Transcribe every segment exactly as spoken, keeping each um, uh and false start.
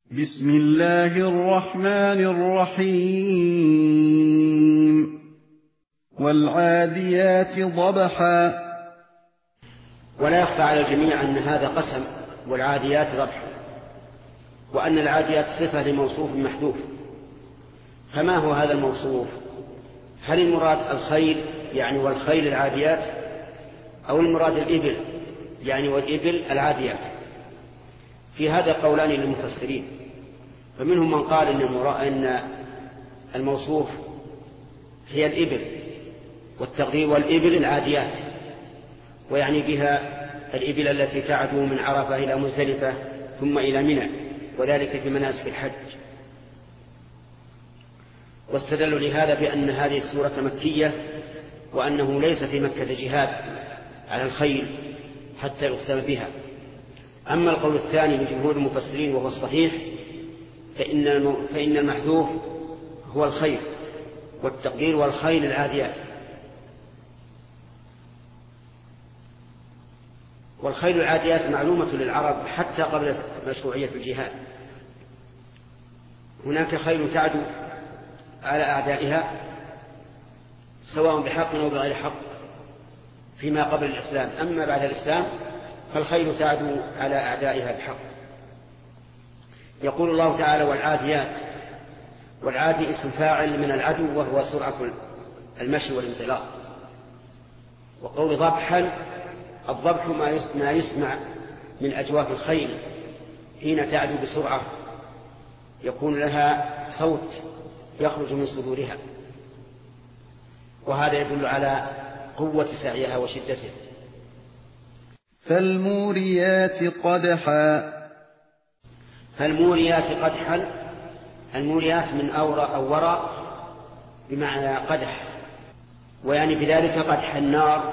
بسم الله الرحمن الرحيم والعاديات ضبحا. ولا يخفى على الجميع أن هذا قسم والعاديات ضبحا، وأن العاديات صفة لموصوف محذوف. فما هو هذا الموصوف؟ هل المراد الخيل يعني والخيل العاديات، أو المراد الإبل يعني والإبل العاديات؟ في هذا قولان للمفسرين، فمنهم من قال إن الموصوف هي الإبل والتقدير والإبل العاديات، ويعني بها الإبل التي تعدو من عرفة إلى مزدلفة ثم إلى منى، وذلك في مناسك الحج. واستدلوا لهذا بأن هذه السورة مكية، وأنه ليس في مكة جهاد على الخيل حتى يقسم بها. أما القول الثاني لجمهور المفسرين وهو الصحيح، فإن فإن المحذوف هو الخيل والتقدير والخيل العاديات. والخيل العاديات معلومة للعرب حتى قبل مشروعية الجهاد. هناك خيل تعدو على أعدائها سواء بحق أو بغير حق فيما قبل الإسلام، أما بعد الإسلام فالخيل تعدو على أعدائها بحق. يقول الله تعالى والعاديات، والعادي اسم فاعل من العدو وهو سرعة المشي والانطلاق. وقول ضبحا، الضبح ما يسمع من أجواف الخيل حين تعدو بسرعة، يكون لها صوت يخرج من صدورها، وهذا يدل على قوة سعيها وشدته. فالموريات قدحا. فالموريات قدحا، الموريات من أورى أو وراء بمعنى قدح، ويعني بذلك قدح النار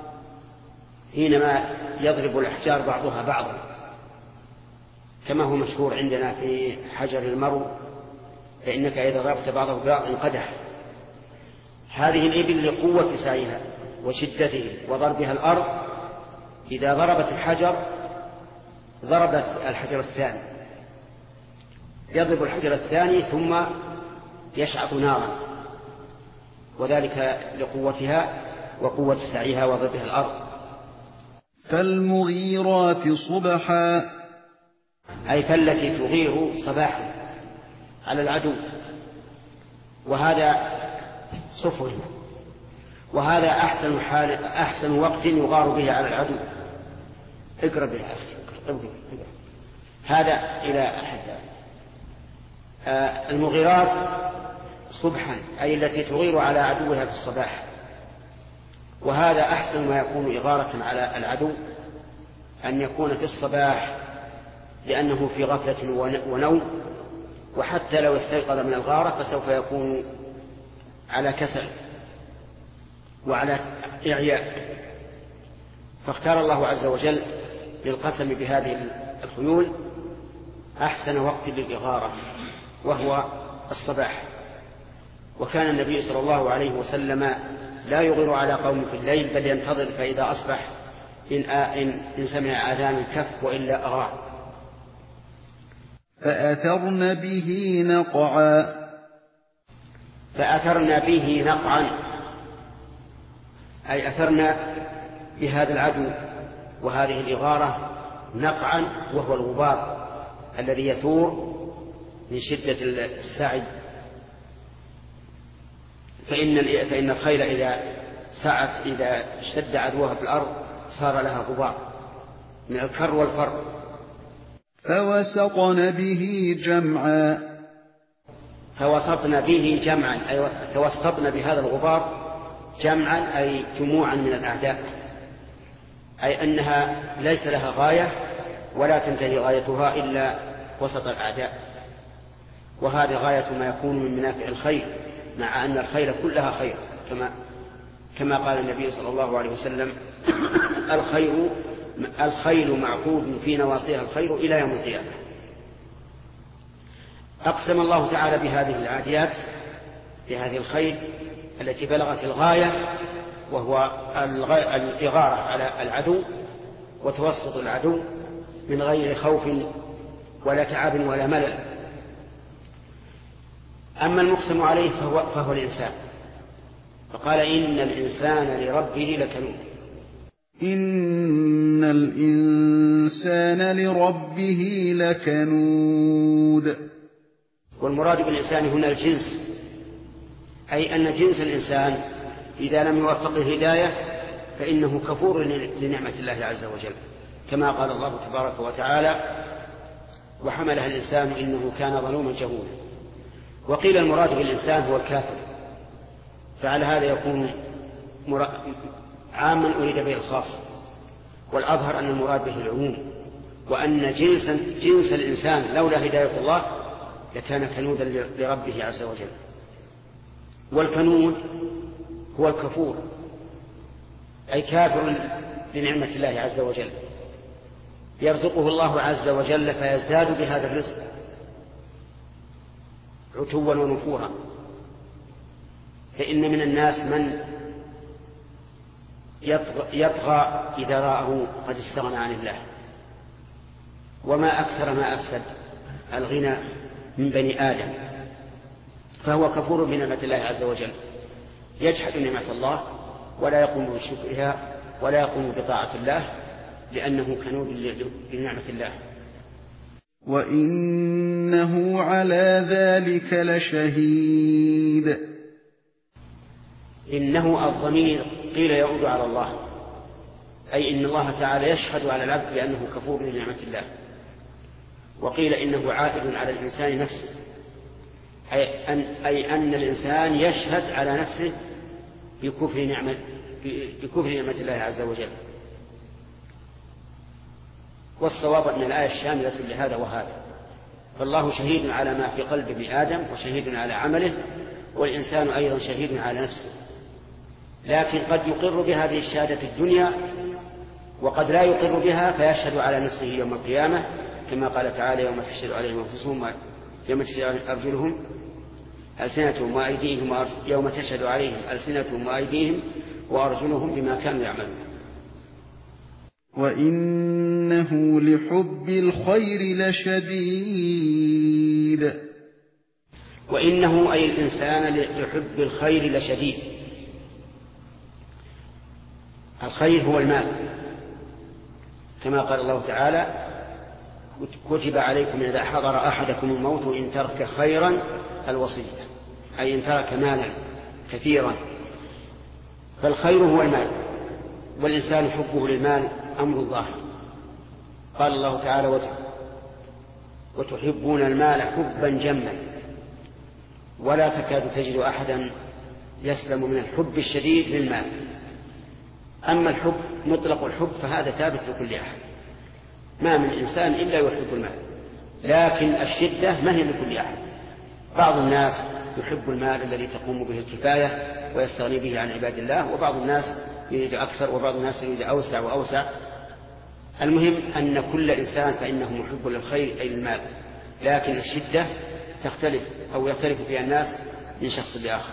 حينما يضرب الأحجار بعضها بعضا، كما هو مشهور عندنا في حجر المرو، فإنك إذا ضربت بعضه ببعض انقدح. هذه الإبل لقوة سعيها وشدته وضربها الأرض، إذا ضربت الحجر ضربت الحجر الثاني، يضرب الحجر الثاني ثم يشعط نارا، وذلك لقوتها وقوة سعيها وضربها الأرض. فالمغيرات صبحا، أي فالتي تغير صباحا على العدو، وهذا صفر، وهذا أحسن, حال أحسن وقت يغار به على العدو. اقرب يا أخي، هذا إلى أحد. آه المغيرات صبحا أي التي تغير على عدوها في الصباح، وهذا أحسن ما يكون إغارة على العدو أن يكون في الصباح، لأنه في غفلة ونوم، وحتى لو استيقظ من الغارة فسوف يكون على كسل وعلى إعياء. فاختار الله عز وجل للقسم بهذه الخيول أحسن وقت للإغارة وهو الصباح. وكان النبي صلى الله عليه وسلم لا يغير على قوم في الليل، بل ينتظر فإذا أصبح إن, إن, إن سمع آذان الكف وإلا أغار. فأثرن به نقعا. فأثرن به نقعا أي أثرن بهذا العدو وهذه الإغارة نقعا، وهو الغبار الذي يثور من شدة السعي. فإن فإن الخيل إذا سعت إذا اشتد عدوها في الأرض صار لها غبار من الكر والفر. فوسطن به جمعا. فوسطن به جمعا أي توسطن بهذا الغبار جمعا أي جموعا من الأعداء، أي أنها ليس لها غاية ولا تنتهي غايتها إلا وسط الأعداء. وهذه غاية ما يكون من منافع الخيل، مع أن الخيل كلها خير، كما كما قال النبي صلى الله عليه وسلم الخير الخيل معقود في نواصيها الخير إلى يوم القيامة. أقسم الله تعالى بهذه العاديات، بهذه الخيل التي بلغت الغاية، وهو الإغارة على العدو وتوسط العدو من غير خوف ولا تعب ولا ملل. أما المقسم عليه فهو, فهو الإنسان، فقال إن الإنسان لربه لكنود. إن الإنسان لربه لكنود. والمراد بالإنسان هنا الجنس، أي أن جنس الإنسان إذا لم يوفق الهداية فإنه كفور لنعمة الله عز وجل، كما قال الله تبارك وتعالى وحملها الإنسان إنه كان ظلوما جهولا. وقيل المراد بالإنسان هو الكافر، فعلى هذا يكون عاما أريد به الخاص، والأظهر أن المراد به العموم، وأن جنس, جنس الإنسان لولا هداية الله لكان كنودا لربه عز وجل. والكنود هو الكفور، أي كافر لنعمة الله عز وجل، يرزقه الله عز وجل فيزداد بهذا الرزق عتوا ونفورا. فإن من الناس من يطغى إذا رآه قد استغنى عن الله، وما أكثر ما أفسد الغنى من بني آدم، فهو كفور بنعمة الله عز وجل، يجحد نعمة الله ولا يقوم بشكرها ولا يقوم بطاعة الله لأنه كنود لنعمة الله. وإنه على ذلك لشهيد. إنه الضمير قيل يعود على الله، أي إن الله تعالى يشهد على العبد بأنه كفور لنعمة الله. وقيل إنه عائد على الإنسان نفسه، أي أن, أي أن الإنسان يشهد على نفسه بكفر نعمة, بكفر نعمة الله عز وجل. والصواب أن الآية شاملة لهذا وهذا، فالله شهيد على ما في قلب ابن آدم وشهيد على عمله، والإنسان أيضا شهيد على نفسه، لكن قد يقر بهذه الشهادة في الدنيا وقد لا يقر بها فيشهد على نفسه يوم القيامة، كما قال تعالى يوم تشهد عليهم أنفسهم يوم تشهد أرجلهم ألسنتهم وأيديهم يوم تشهد عليهم ألسنتهم وأيديهم وأرجلهم بما كانوا يعملون. وإنه لحب الخير لشديد. وإنه أي الإنسان لحب الخير لشديد. الخير هو المال، كما قال الله تعالى كتب عليكم إذا حضر أحدكم الموت إن ترك خيرا الوصية، أي إن ترك مالا كثيرا، فالخير هو المال، والإنسان حبه للمال أمر ظاهر. قال الله تعالى وتحبون المال حبا جما، ولا تكاد تجد أحدا يسلم من الحب الشديد للمال. أما الحب مطلق الحب فهذا ثابت لكل أحد، ما من إنسان إلا يحب المال، لكن الشدة ما هي لكل أحد. بعض الناس يحب المال الذي تقوم به الكفاية ويستغني به عن عباد الله، وبعض الناس يريد أكثر، وبعض الناس يريد أوسع وأوسع. المهم أن كل إنسان فإنه محب للخير أي المال، لكن الشدة تختلف أو يختلف فيها الناس من شخص لآخر.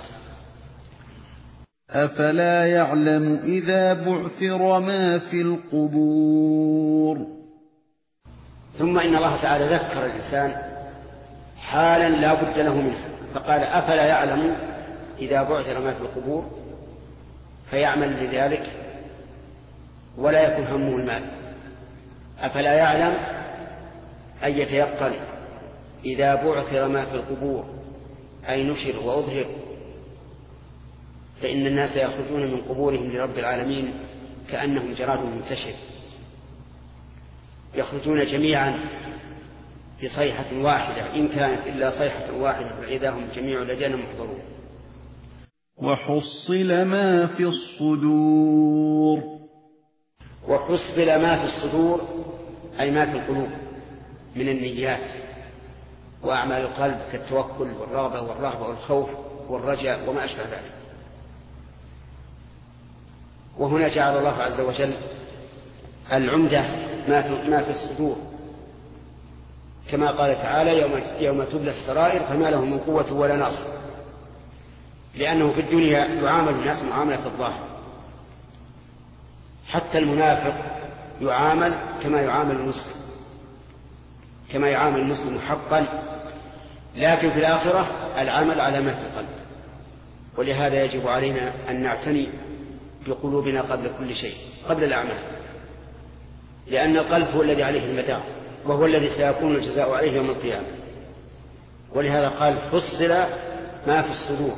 أفلا يعلم إذا بعثر ما في القبور. ثم إن الله تعالى ذكر الإنسان حالا لا بد له منها، فقال أفلا يعلم إذا بعثر ما في القبور، فيعمل لذلك ولا يكون همه المال. أفلا يعلم أن يتيقن إذا بعثر ما في القبور، أي نشر وأظهر، فإن الناس يخرجون من قبورهم لرب العالمين كأنهم جراد منتشر، يخرجون جميعا بصيحة واحدة، إن كانت إلا صيحة واحدة فإذا هم جميع لدينا محضرون. وحصل ما في الصدور. وحصل ما في الصدور أي ما في القلوب من النيات وأعمال القلب كالتوكل والرغبة والرهبة والخوف والرجاء وما أشبه ذلك. وهنا جعل الله عز وجل العمدة ما في الصدور، كما قال تعالى يوم, يوم تبلى السرائر فما له من قوة ولا ناصر، لأنه في الدنيا يعامل الناس معاملة الظاهر، حتى المنافق يعامل كما يعامل المسلم، كما يعامل المسلم حقا، لكن في الآخرة العمل على ما في القلب. ولهذا يجب علينا أن نعتني بقلوبنا قبل كل شيء، قبل الأعمال، لأن القلب هو الذي عليه المدار، وهو الذي سيكون الجزاء عليه يوم القيامة. ولهذا قال فصل ما في الصدور.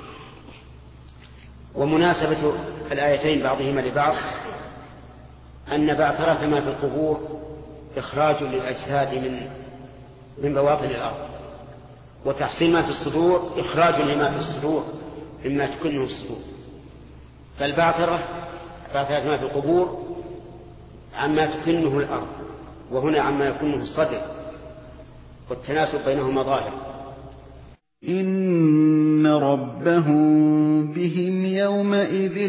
ومناسبة الآيتين بعضهما لبعض أن بعثرة ما في القبور إخراج للأجساد من من بواطن الأرض، وتحصيل ما في الصدور إخراج لما في الصدور مما تكنه الصدور. فالبعثرة بعثرة ما في القبور عما تكنه الأرض، وهنا عما يكنه الصدر، والتناسب بينهما ظاهر. إن ربهم بهم يومئذ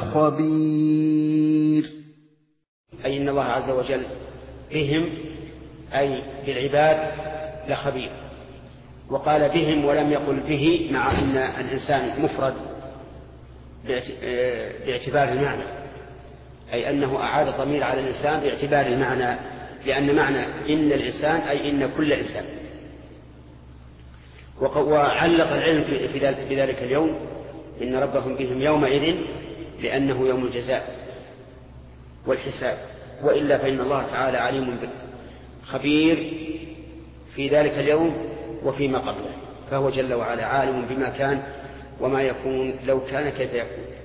لخبير. أي إن الله عز وجل بهم أي بالعباد لخبير. وقال بهم ولم يقل به، مع أن الإنسان مفرد باعتبار المعنى، أي أنه أعاد الضمير على الإنسان باعتبار المعنى، لأن معنى إن الإنسان أي إن كل إنسان. وعلق العلم في ذلك اليوم إن ربهم بهم يومئذ لأنه يوم الجزاء والحساب، وإلا فإن الله تعالى عليم خبير في ذلك اليوم وفيما قبله، فهو جل وعلا عالم بما كان وما يكون لو كان كيف يكون.